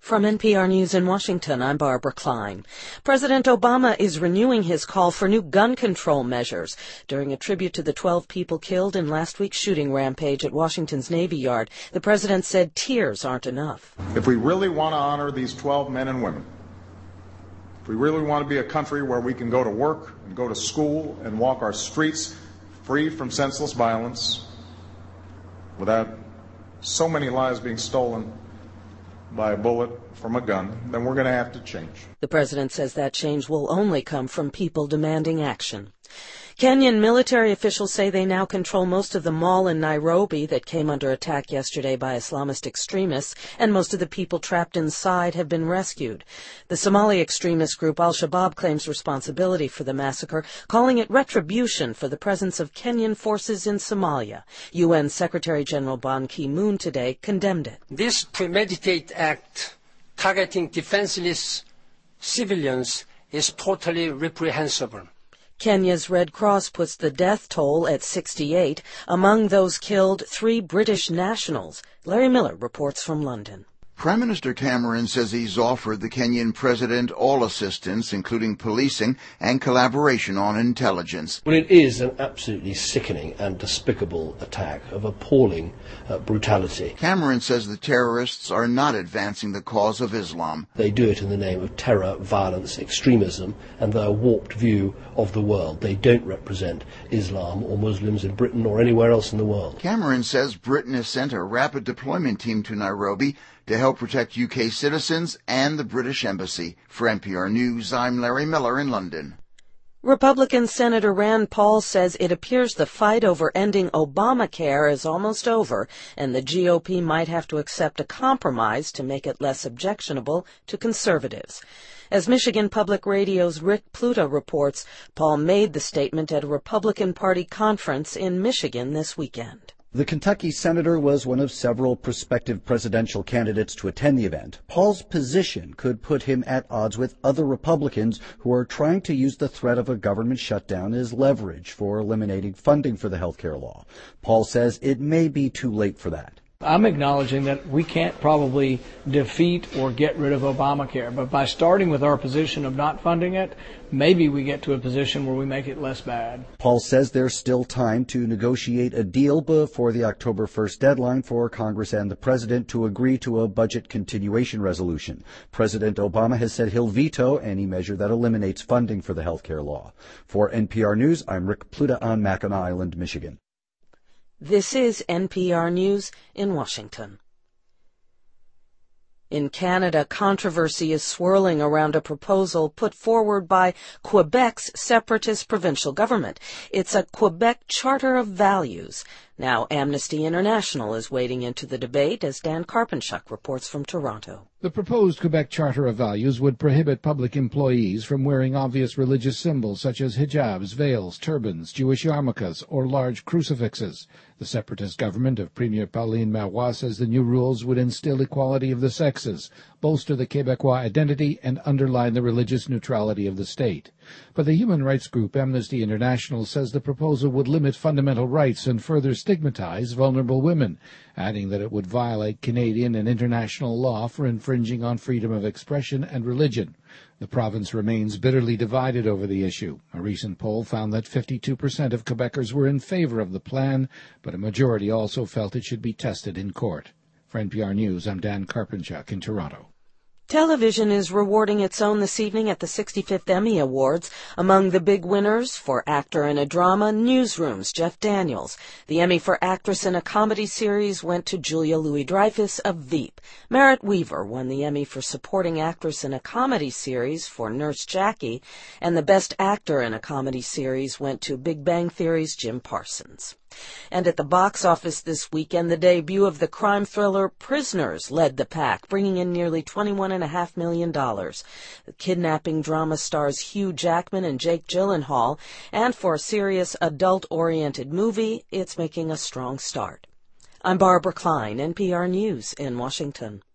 From NPR News in Washington, I'm Barbara Klein. President Obama is renewing his call for new gun control measures. During a tribute to the 12 people killed in last week's shooting rampage at Washington's Navy Yard, the president said tears aren't enough. If we really want to honor these 12 men and women, if we really want to be a country where we can go to work and go to school and walk our streets free from senseless violence without so many lives being stolen by a bullet from a gun, then we're going to have to change. The president says that change will only come from people demanding action. Kenyan military officials say they now control most of the mall in Nairobi that came under attack yesterday by Islamist extremists, and most of the people trapped inside have been rescued. The Somali extremist group Al-Shabaab claims responsibility for the massacre, calling it retribution for the presence of Kenyan forces in Somalia. UN Secretary General Ban Ki-moon today condemned it. This premeditated act targeting defenseless civilians is totally reprehensible. Kenya's Red Cross puts the death toll at 68. Among those killed, 3 British nationals. Larry Miller reports from London. Prime Minister Cameron says he's offered the Kenyan president all assistance, including policing and collaboration on intelligence. Well, it is an absolutely sickening and despicable attack of appalling brutality. Cameron says the terrorists are not advancing the cause of Islam. They do it in the name of terror, violence, extremism, and their warped view of the world. They don't represent Islam or Muslims in Britain or anywhere else in the world. Cameron says Britain has sent a rapid deployment team to Nairobi to help protect UK citizens and the British Embassy. For NPR News, I'm Larry Miller in London. Republican Senator Rand Paul says it appears the fight over ending Obamacare is almost over, and the GOP might have to accept a compromise to make it less objectionable to conservatives. As Michigan Public Radio's Rick Pluta reports, Paul made the statement at a Republican Party conference in Michigan this weekend. The Kentucky senator was one of several prospective presidential candidates to attend the event. Paul's position could put him at odds with other Republicans who are trying to use the threat of a government shutdown as leverage for eliminating funding for the health care law. Paul says it may be too late for that. I'm acknowledging that we can't probably defeat or get rid of Obamacare, but by starting with our position of not funding it, maybe we get to a position where we make it less bad. Paul says there's still time to negotiate a deal before the October 1st deadline for Congress and the President to agree to a budget continuation resolution. President Obama has said he'll veto any measure that eliminates funding for the health care law. For NPR News, I'm Rick Pluta on Mackinac Island, Michigan. This is NPR News in Washington. In Canada, controversy is swirling around a proposal put forward by Quebec's separatist provincial government. It's a Quebec Charter of Values. Now, Amnesty International is wading into the debate, as Dan Karpenchuk reports from Toronto. The proposed Quebec Charter of Values would prohibit public employees from wearing obvious religious symbols such as hijabs, veils, turbans, Jewish yarmulkes, or large crucifixes. The separatist government of Premier Pauline Marois says the new rules would instill equality of the sexes, bolster the Quebecois identity, and underline the religious neutrality of the state. But the human rights group Amnesty International says the proposal would limit fundamental rights and further stigmatize vulnerable women, adding that it would violate Canadian and international law for infringing on freedom of expression and religion. The province remains bitterly divided over the issue. A recent poll found that 52% of Quebecers were in favor of the plan, but a majority also felt it should be tested in court. For NPR News, I'm Dan Karpenchuk in Toronto. Television is rewarding its own this evening at the 65th Emmy Awards. Among the big winners for actor in a drama, Newsroom's Jeff Daniels. The Emmy for actress in a comedy series went to Julia Louis-Dreyfus of Veep. Merritt Weaver won the Emmy for supporting actress in a comedy series for Nurse Jackie, and the best actor in a comedy series went to Big Bang Theory's Jim Parsons. And at the box office this weekend, the debut of the crime thriller Prisoners led the pack, bringing in nearly $21.5 million. The kidnapping drama stars Hugh Jackman and Jake Gyllenhaal, and for a serious, adult-oriented movie, it's making a strong start. I'm Barbara Klein, NPR News in Washington.